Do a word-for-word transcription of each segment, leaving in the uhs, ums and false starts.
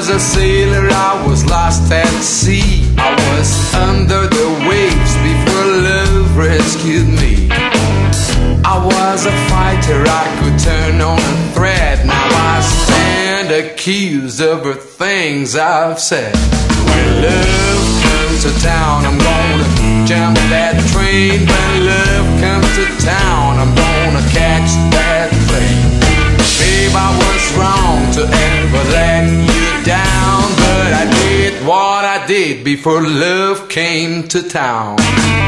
was a sailor, I was lost at sea. I was under the waves before love rescued me. I was a fighter, I could turn on a thread. Now I stand accused of the things I've said. When love comes to town, I'm gonna jump that train. When love comes to town, I'm gonna catch that plane. Babe, I was wrong to ever let you down, but I did what I did before love came to town.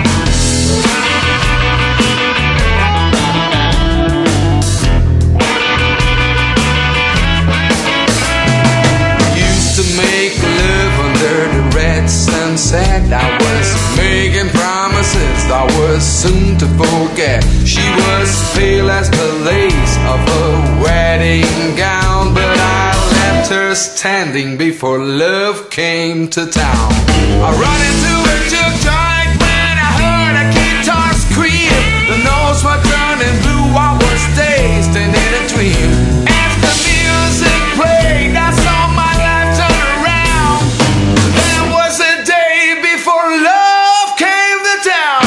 Used to make love under the red sunset. I was making promises I was soon to forget. She was pale as the lace of her wedding gown, but I left her standing before love came to town. I run into a juke joint when I heard a guitar scream. The notes were turning blue, I was dazed and in a dream. As the music played, I saw my life turn around. There was a day before love came to town.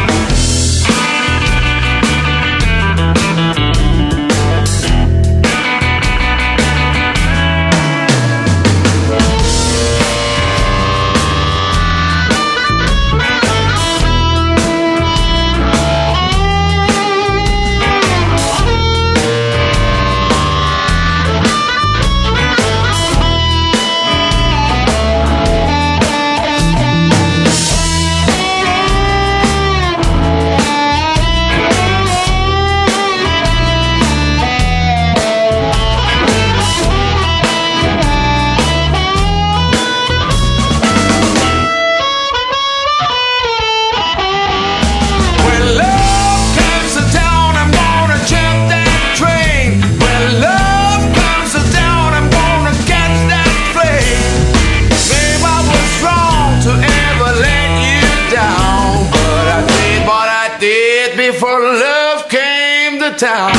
Before love came to town.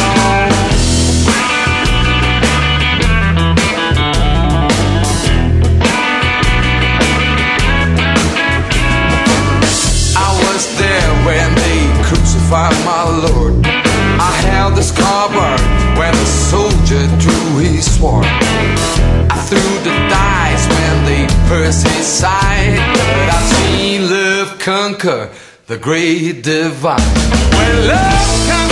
I was there when they crucified my Lord. I held the scabbard when the soldier drew his sword. I threw the dice when they pierced his side. But I've seen love conquer the great divide. When love comes